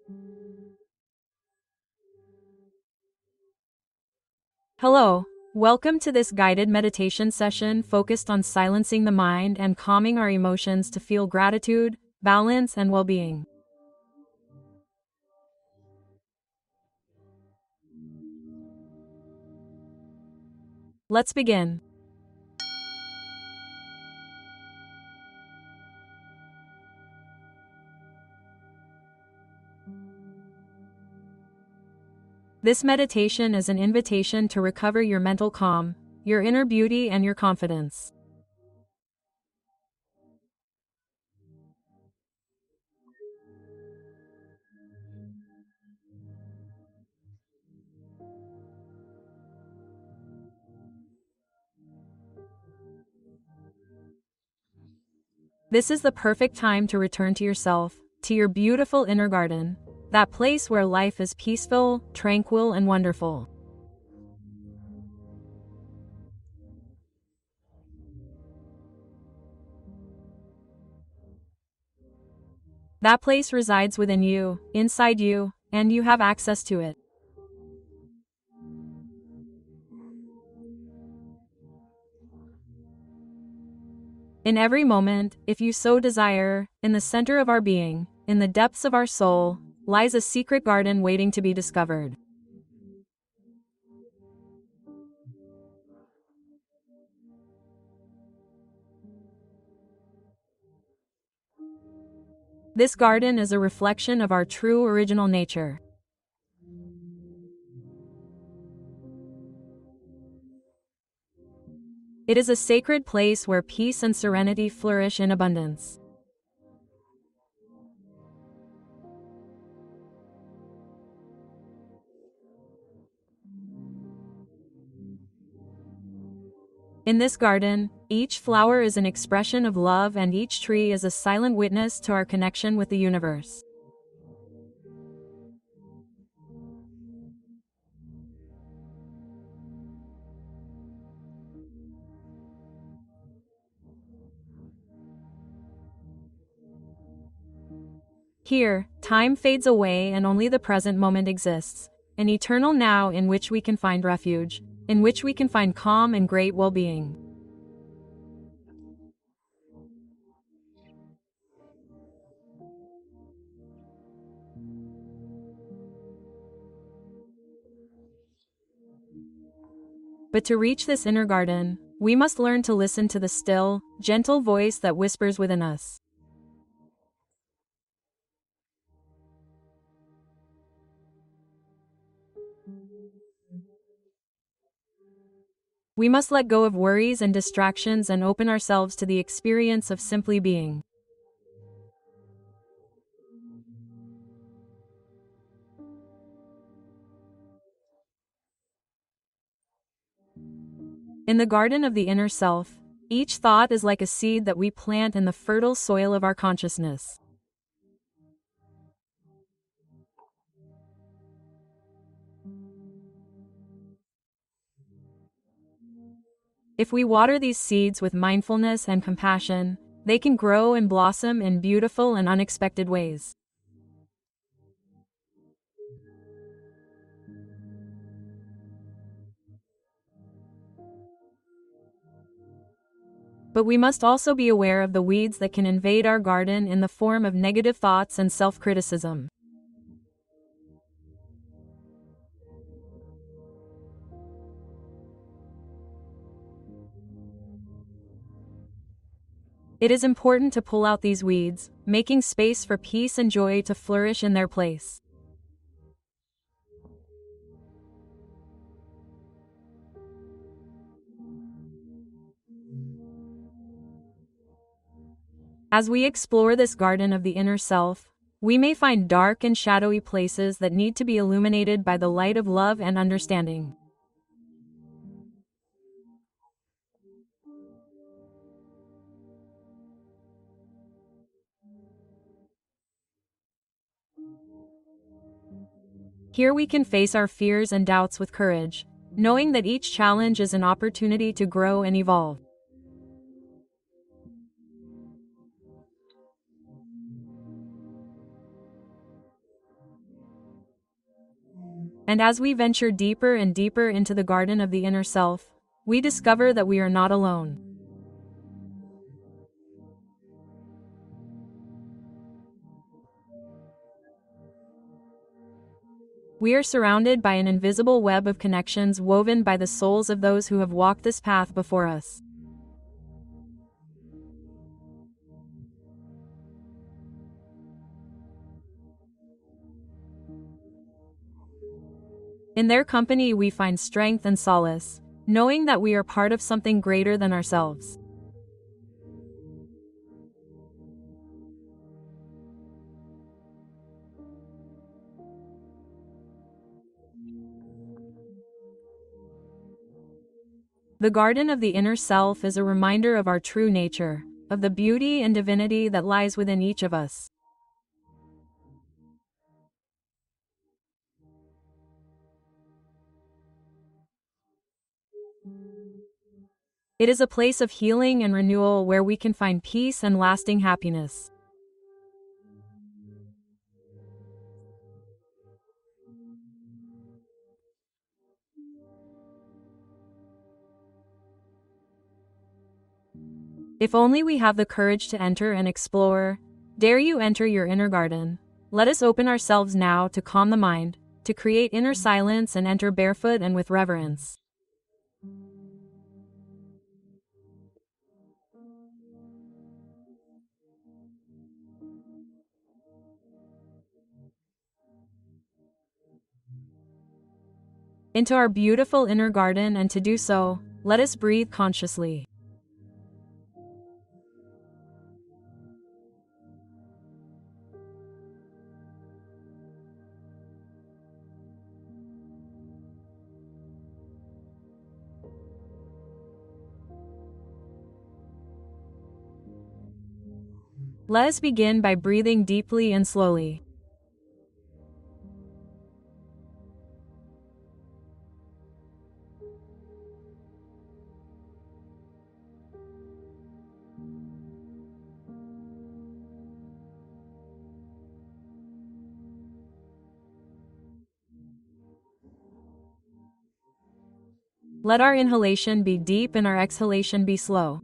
Hello, welcome to this guided meditation session focused on silencing the mind and calming our emotions to feel gratitude, balance, and well-being. Let's begin. This meditation is an invitation to recover your mental calm, your inner beauty, and your confidence. This is the perfect time to return to yourself, to your beautiful inner garden, that place where life is peaceful, tranquil, and wonderful. That place resides within you, inside you, and you have access to it. In every moment, if you so desire, in the center of our being, in the depths of our soul, lies a secret garden waiting to be discovered. This garden is a reflection of our true original nature. It is a sacred place where peace and serenity flourish in abundance. In this garden, each flower is an expression of love and each tree is a silent witness to our connection with the universe. Here, time fades away and only the present moment exists, an eternal now in which we can find refuge, in which we can find calm and great well-being. But to reach this inner garden, we must learn to listen to the still, gentle voice that whispers within us. We must let go of worries and distractions and open ourselves to the experience of simply being. In the garden of the inner self, each thought is like a seed that we plant in the fertile soil of our consciousness. If we water these seeds with mindfulness and compassion, they can grow and blossom in beautiful and unexpected ways. But we must also be aware of the weeds that can invade our garden in the form of negative thoughts and self-criticism. It is important to pull out these weeds, making space for peace and joy to flourish in their place. As we explore this garden of the inner self, we may find dark and shadowy places that need to be illuminated by the light of love and understanding. Here we can face our fears and doubts with courage, knowing that each challenge is an opportunity to grow and evolve. And as we venture deeper and deeper into the garden of the inner self, we discover that we are not alone. We are surrounded by an invisible web of connections woven by the souls of those who have walked this path before us. In their company we find strength and solace, knowing that we are part of something greater than ourselves. The garden of the inner self is a reminder of our true nature, of the beauty and divinity that lies within each of us. It is a place of healing and renewal where we can find peace and lasting happiness. If only we have the courage to enter and explore. Dare you enter your inner garden? Let us open ourselves now to calm the mind, to create inner silence and enter barefoot and with reverence. Into our beautiful inner garden, and to do so, let us breathe consciously. Let us begin by breathing deeply and slowly. Let our inhalation be deep and our exhalation be slow.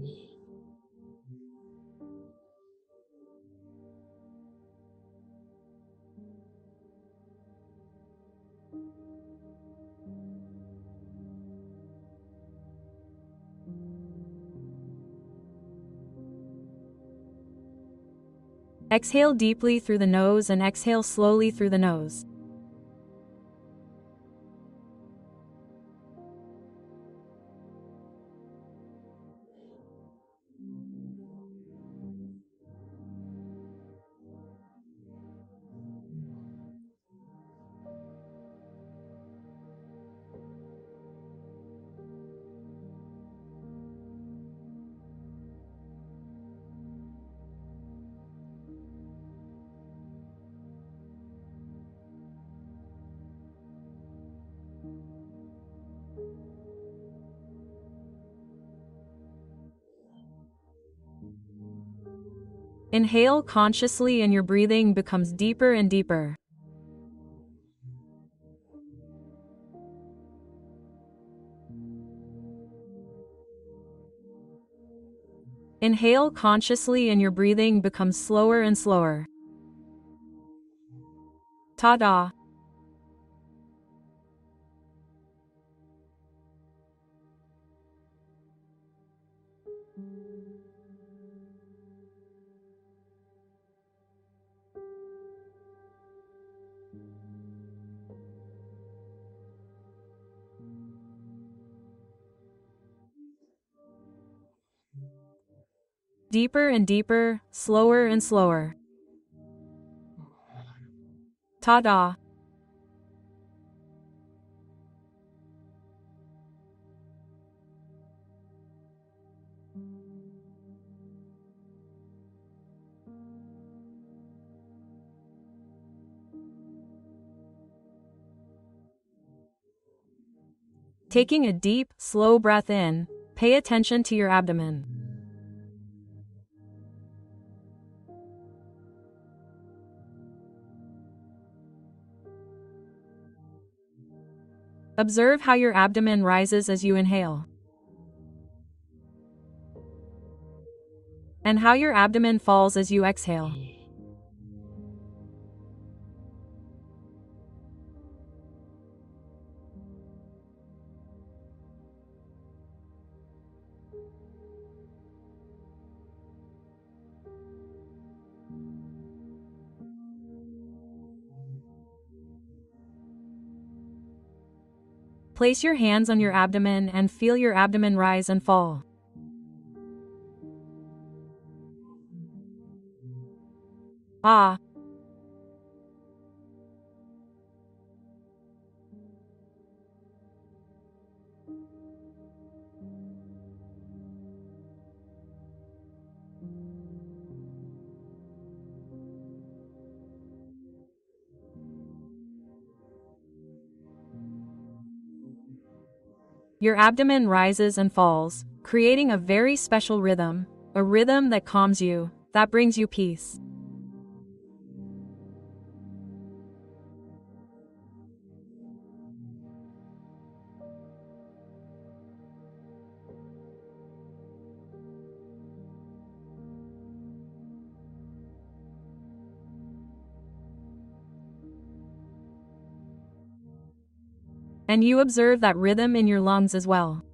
Exhale deeply through the nose and exhale slowly through the nose. Inhale consciously and your breathing becomes deeper and deeper. Inhale consciously and your breathing becomes slower and slower. Ta-da! Deeper and deeper, slower and slower. Ta-da! Taking a deep, slow breath in, pay attention to your abdomen. Observe how your abdomen rises as you inhale, and how your abdomen falls as you exhale. Place your hands on your abdomen and feel your abdomen rise and fall. Ah. Your abdomen rises and falls, creating a very special rhythm, a rhythm that calms you, that brings you peace. And you observe that rhythm in your lungs as well.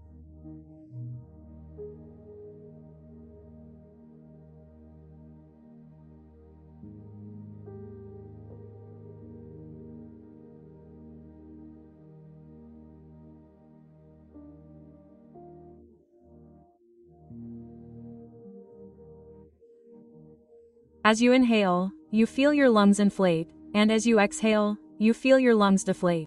As you inhale, you feel your lungs inflate, and as you exhale, you feel your lungs deflate.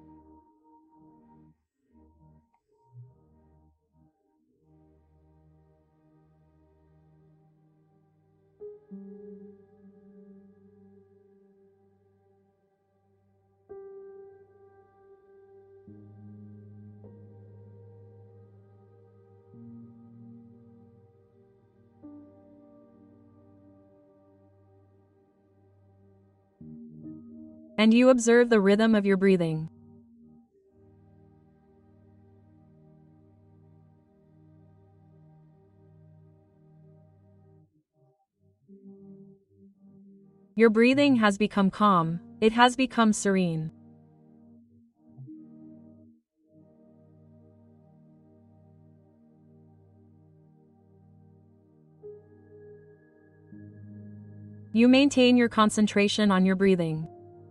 And you observe the rhythm of your breathing. Your breathing has become calm, it has become serene. You maintain your concentration on your breathing.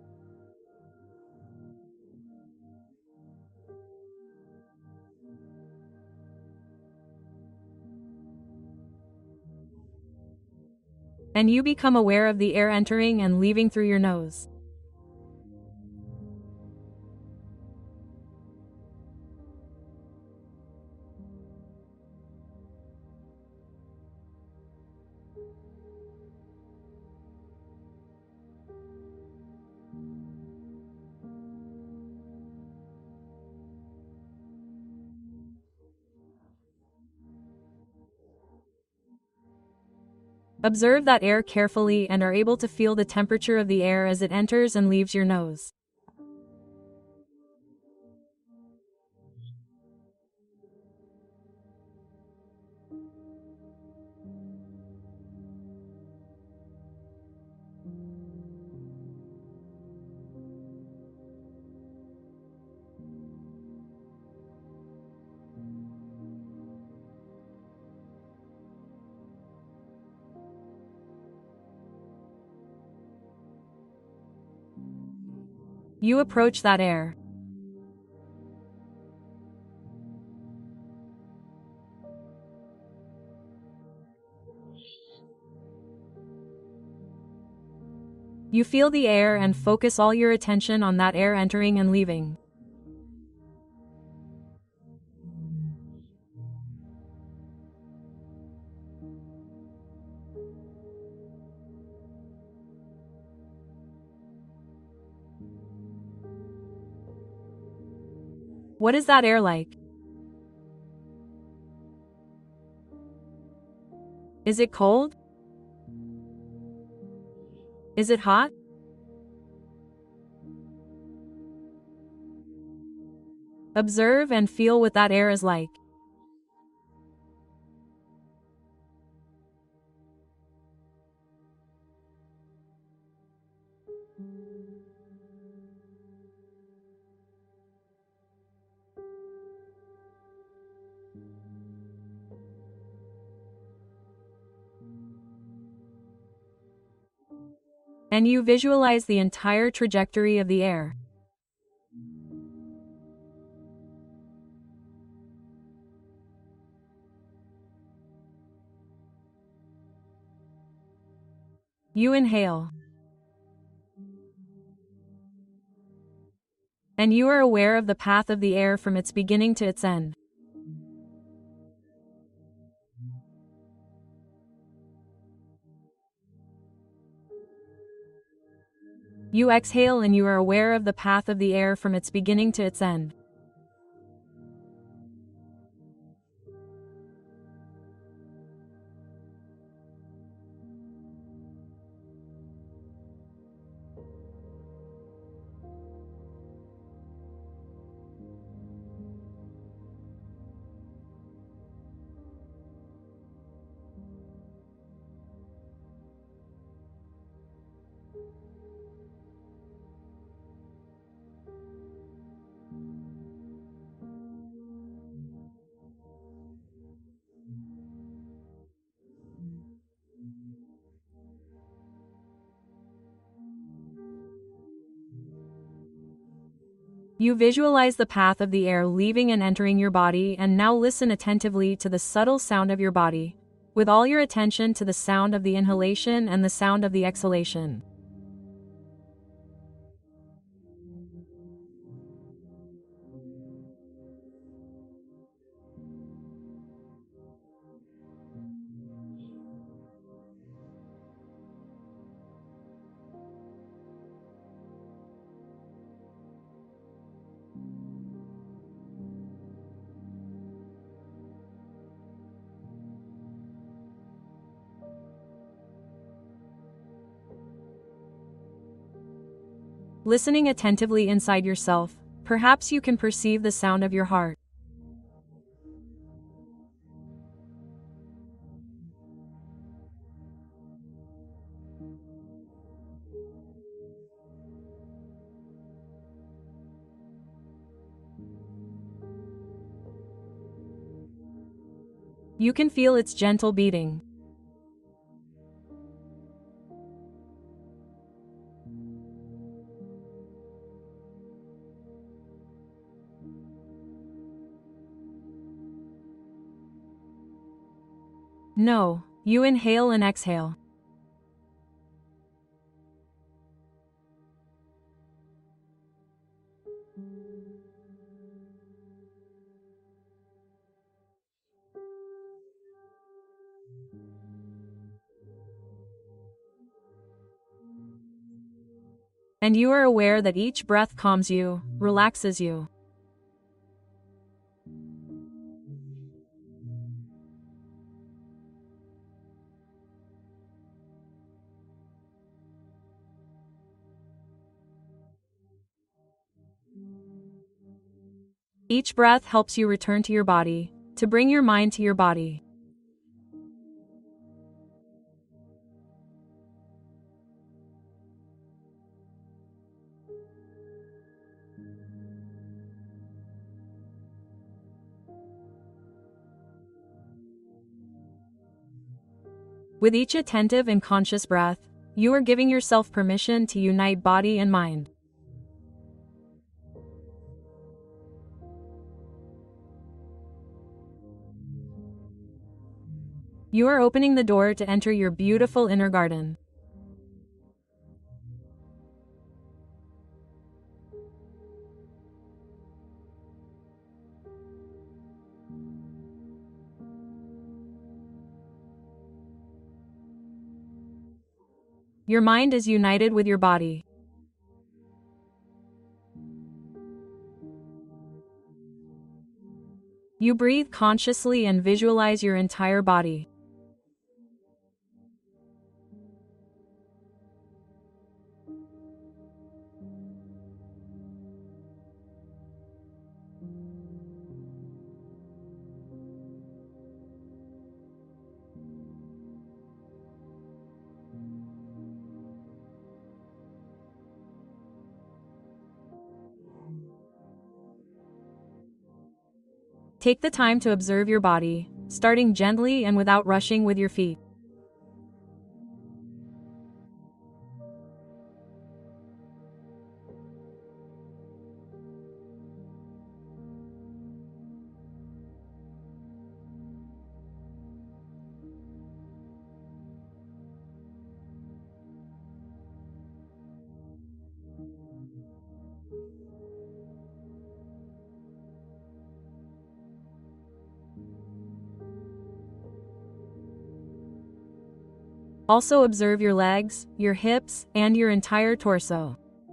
And you become aware of the air entering and leaving through your nose. Observe that air carefully and are able to feel the temperature of the air as it enters and leaves your nose. You approach that air. You feel the air and focus all your attention on that air entering and leaving. What is that air like? Is it cold? Is it hot? Observe and feel what that air is like. And you visualize the entire trajectory of the air. You inhale. And you are aware of the path of the air from its beginning to its end. You exhale and you are aware of the path of the air from its beginning to its end. You visualize the path of the air leaving and entering your body, and now listen attentively to the subtle sound of your body, with all your attention to the sound of the inhalation and the sound of the exhalation. Listening attentively inside yourself, perhaps you can perceive the sound of your heart. You can feel its gentle beating. No, you inhale and exhale. And you are aware that each breath calms you, relaxes you. Each breath helps you return to your body, to bring your mind to your body. With each attentive and conscious breath, you are giving yourself permission to unite body and mind. You are opening the door to enter your beautiful inner garden. Your mind is united with your body. You breathe consciously and visualize your entire body. Take the time to observe your body, starting gently and without rushing with your feet. Also observe your legs, your hips, and your entire torso.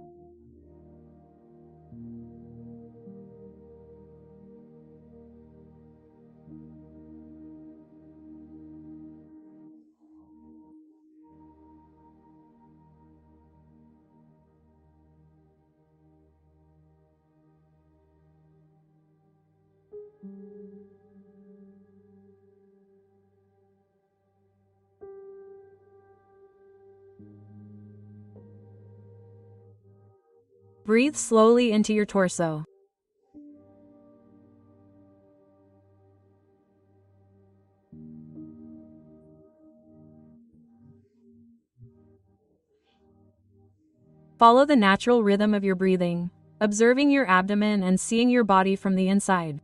Breathe slowly into your torso. Follow the natural rhythm of your breathing, observing your abdomen and seeing your body from the inside.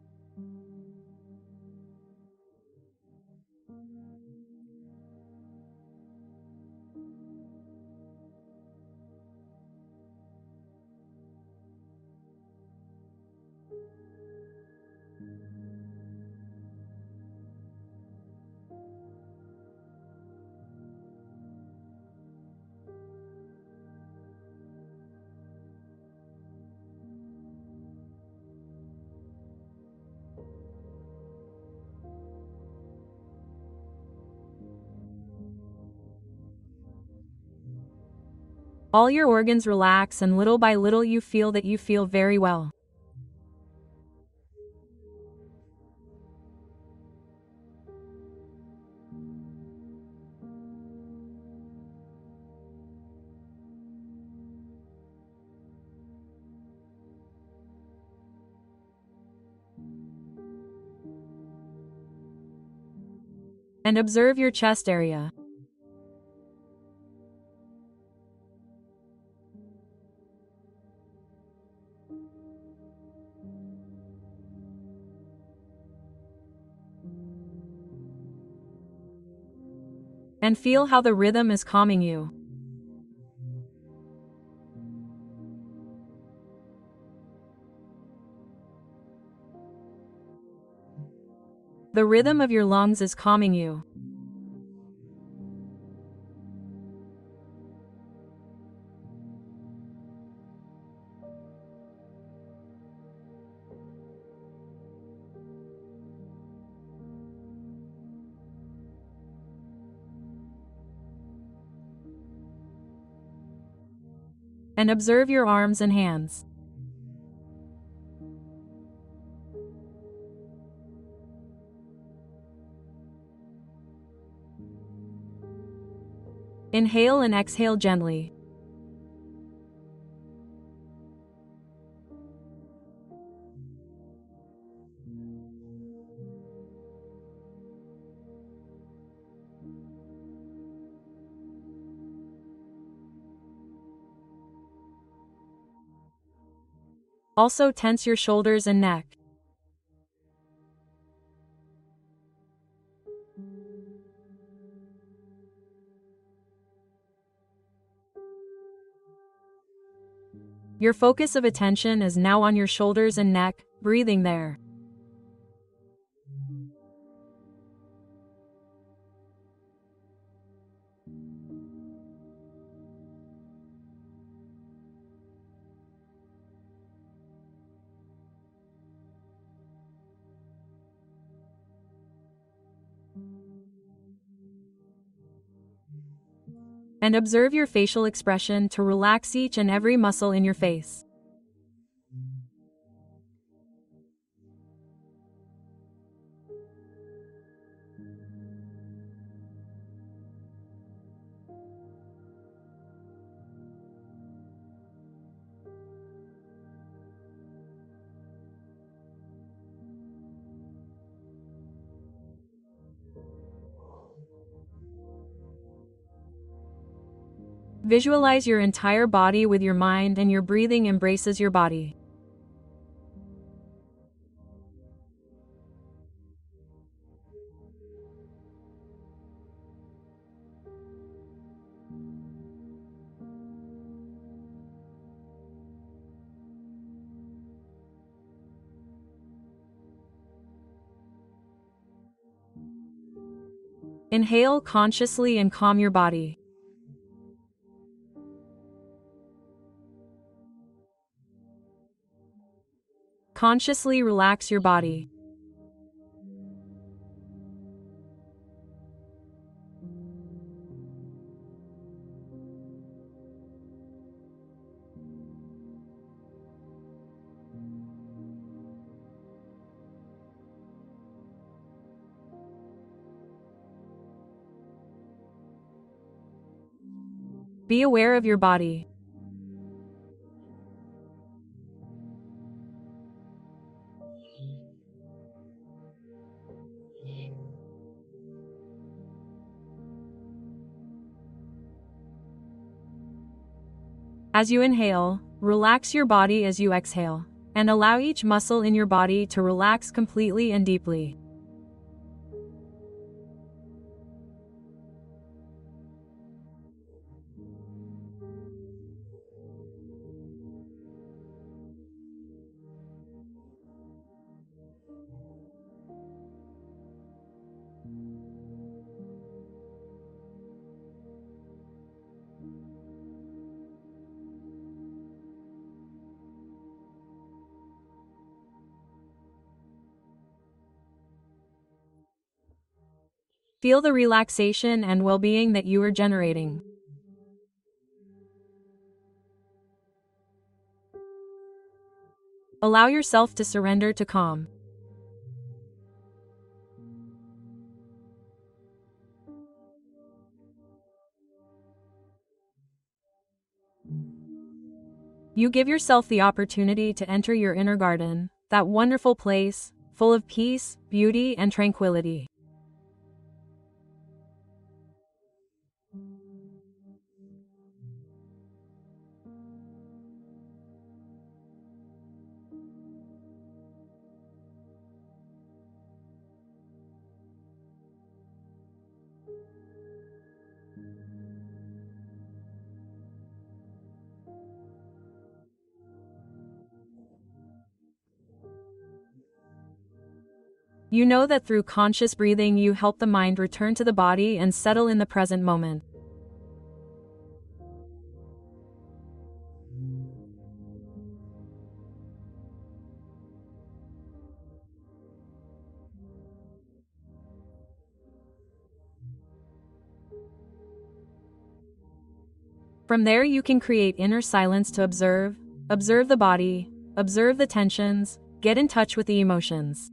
All your organs relax and little by little you feel very well. And observe your chest area. And feel how the rhythm is calming you. The rhythm of your lungs is calming you. And observe your arms and hands. Inhale and exhale gently. Also tense your shoulders and neck. Your focus of attention is now on your shoulders and neck, breathing there. And observe your facial expression to relax each and every muscle in your face. Visualize your entire body with your mind, and your breathing embraces your body. Inhale consciously and calm your body. Consciously relax your body. Be aware of your body. As you inhale, relax your body as you exhale, and allow each muscle in your body to relax completely and deeply. Feel the relaxation and well-being that you are generating. Allow yourself to surrender to calm. You give yourself the opportunity to enter your inner garden, that wonderful place, full of peace, beauty, and tranquility. You know that through conscious breathing you help the mind return to the body and settle in the present moment. From there you can create inner silence to observe the body, observe the tensions, get in touch with the emotions.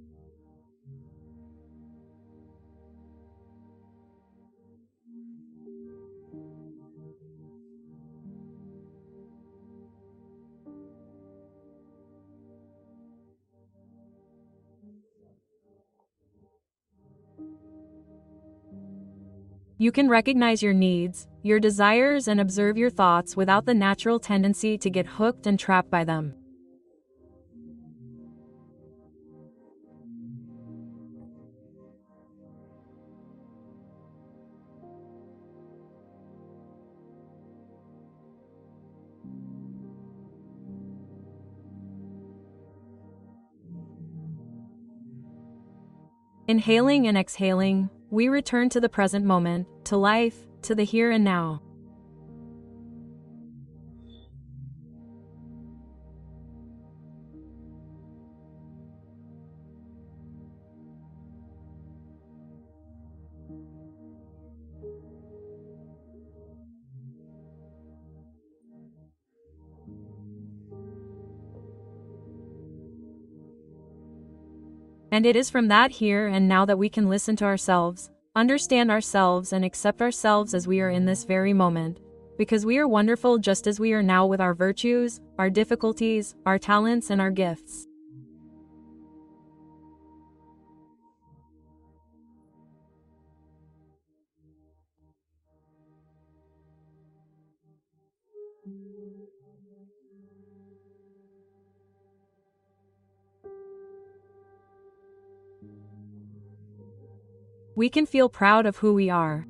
You can recognize your needs, your desires, and observe your thoughts without the natural tendency to get hooked and trapped by them. Inhaling and exhaling, we return to the present moment, to life, to the here and now. And it is from that here and now that we can listen to ourselves, understand ourselves, and accept ourselves as we are in this very moment, because we are wonderful just as we are now, with our virtues, our difficulties, our talents, and our gifts. We can feel proud of who we are.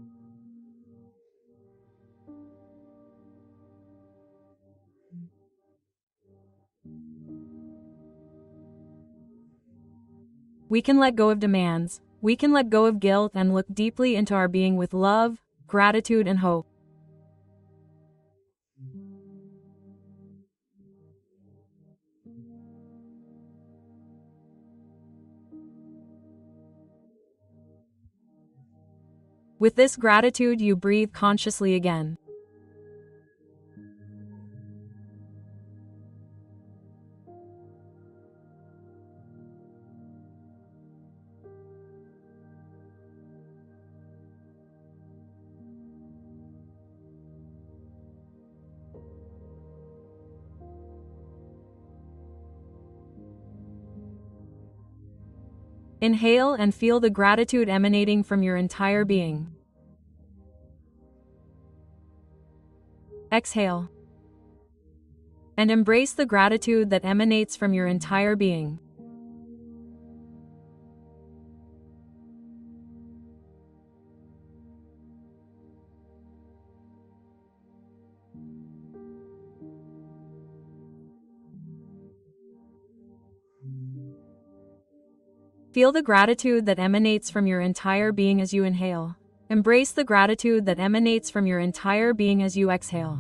We can let go of demands. We can let go of guilt and look deeply into our being with love, gratitude, and hope. With this gratitude, you breathe consciously again. Inhale and feel the gratitude emanating from your entire being. Exhale. And embrace the gratitude that emanates from your entire being. Feel the gratitude that emanates from your entire being as you inhale. Embrace the gratitude that emanates from your entire being as you exhale.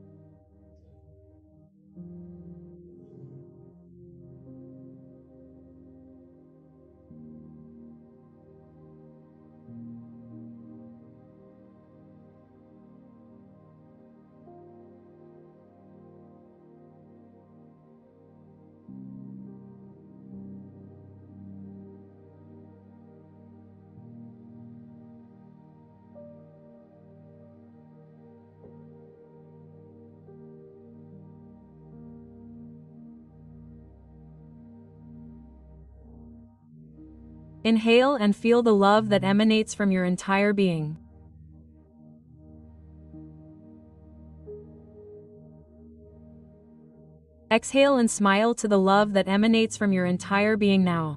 Inhale and feel the love that emanates from your entire being. Exhale and smile to the love that emanates from your entire being now.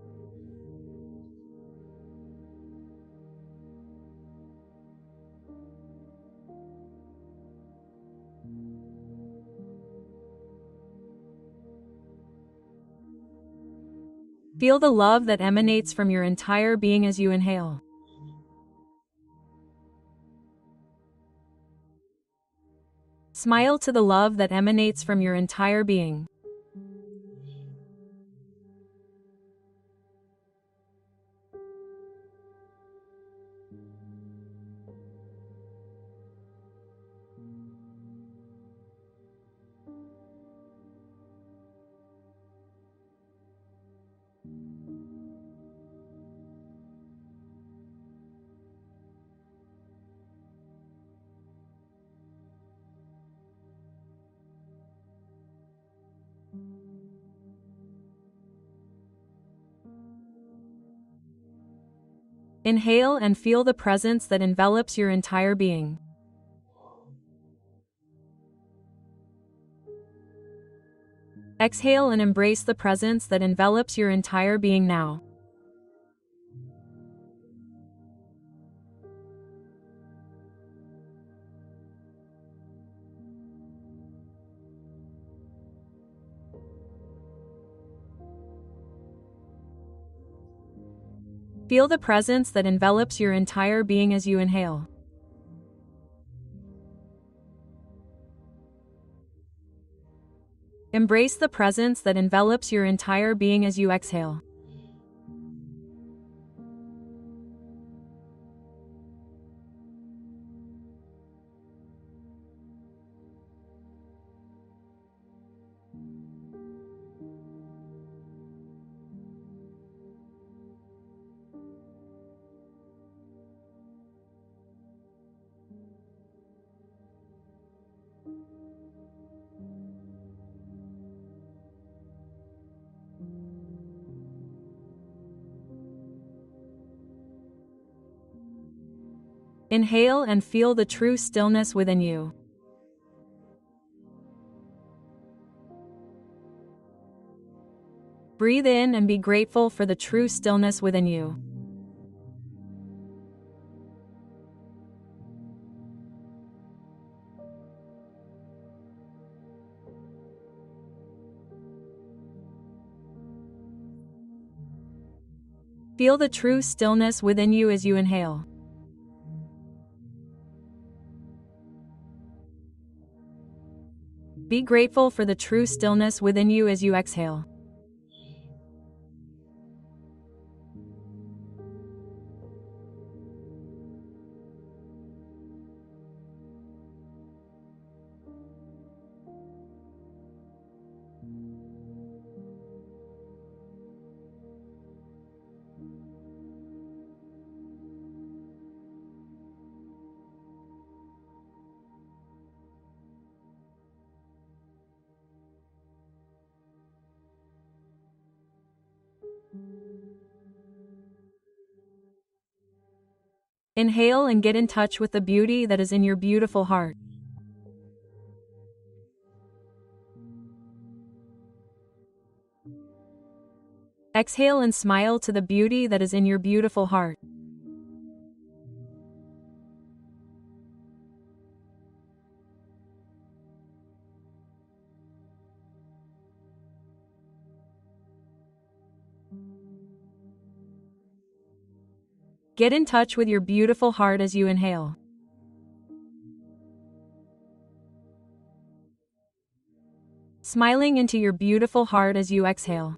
Feel the love that emanates from your entire being as you inhale. Smile to the love that emanates from your entire being. Inhale and feel the presence that envelops your entire being. Exhale and embrace the presence that envelops your entire being now. Feel the presence that envelops your entire being as you inhale. Embrace the presence that envelops your entire being as you exhale. Inhale and feel the true stillness within you. Breathe in and be grateful for the true stillness within you. Feel the true stillness within you as you inhale. Be grateful for the true stillness within you as you exhale. Inhale and get in touch with the beauty that is in your beautiful heart. Exhale and smile to the beauty that is in your beautiful heart. Get in touch with your beautiful heart as you inhale. Smiling into your beautiful heart as you exhale.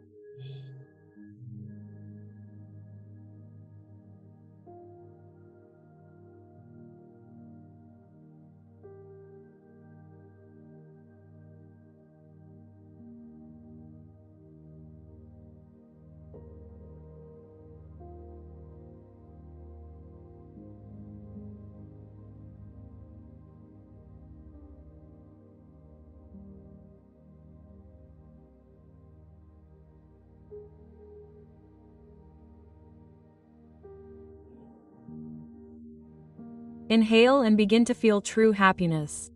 Inhale and begin to feel true happiness.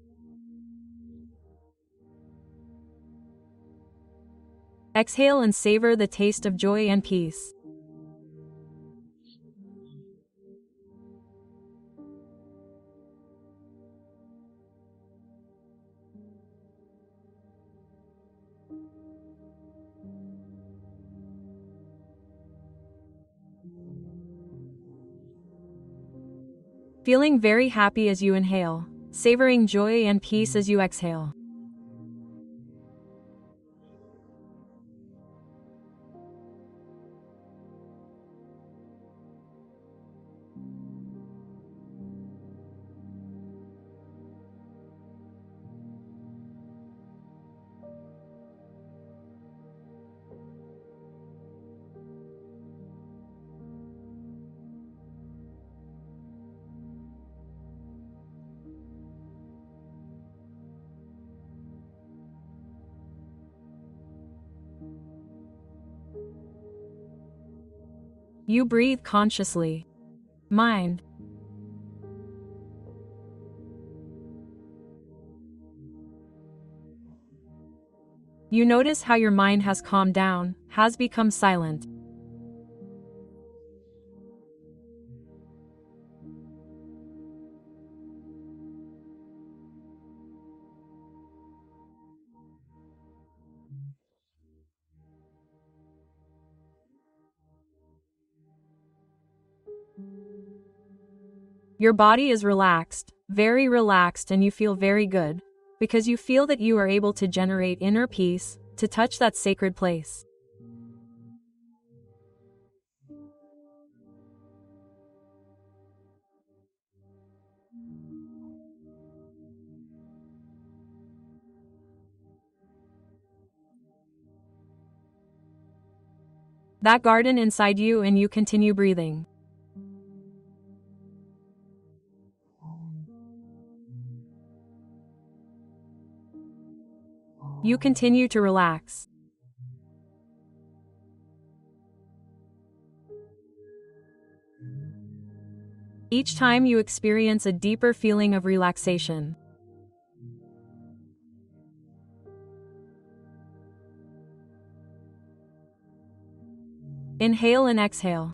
Exhale and savor the taste of joy and peace. Feeling very happy as you inhale, savoring joy and peace as you exhale. You breathe consciously. Mind. You notice how your mind has calmed down, has become silent. Your body is relaxed, very relaxed, and you feel very good, because you feel that you are able to generate inner peace, to touch that sacred place. That garden inside you, and you continue breathing. You continue to relax. Each time you experience a deeper feeling of relaxation. Inhale and exhale.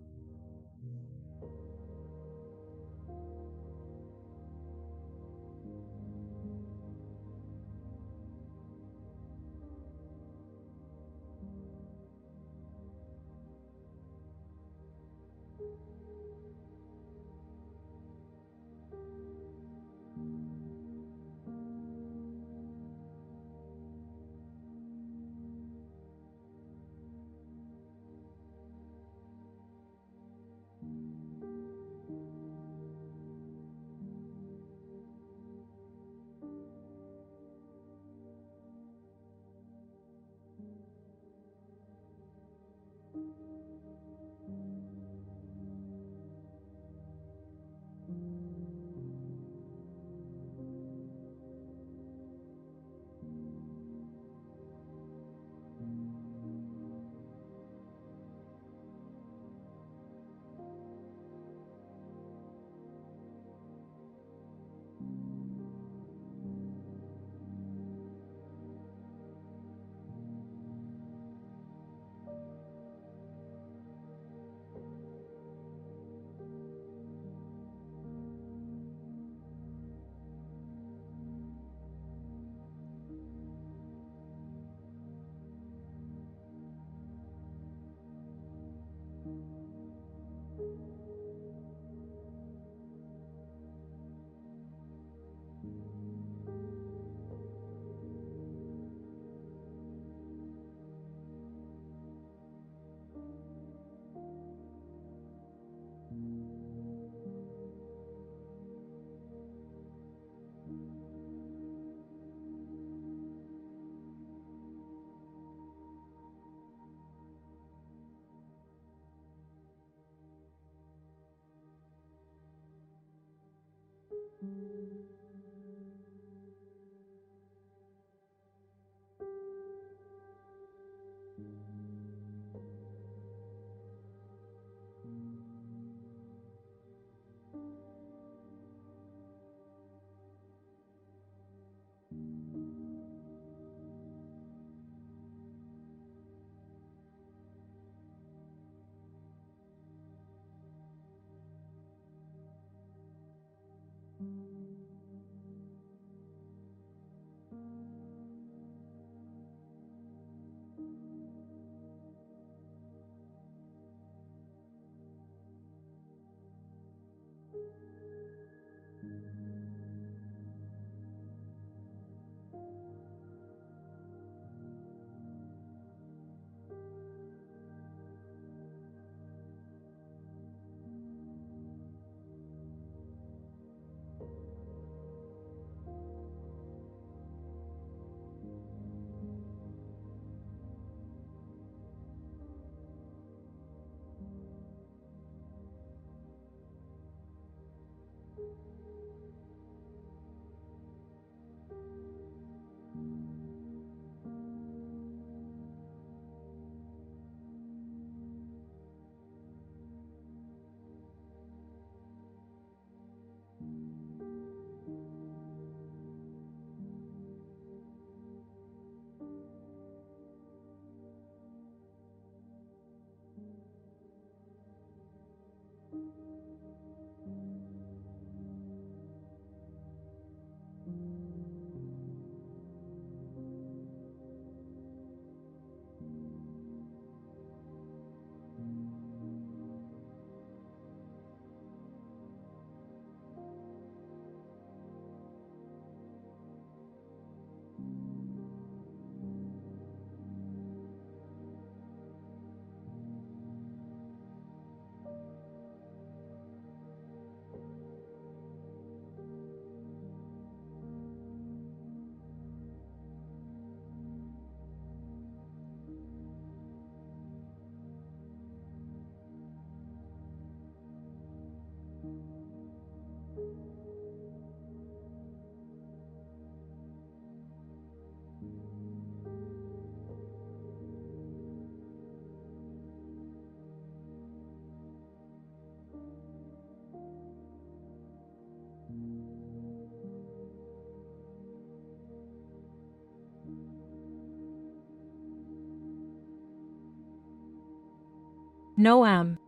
No M.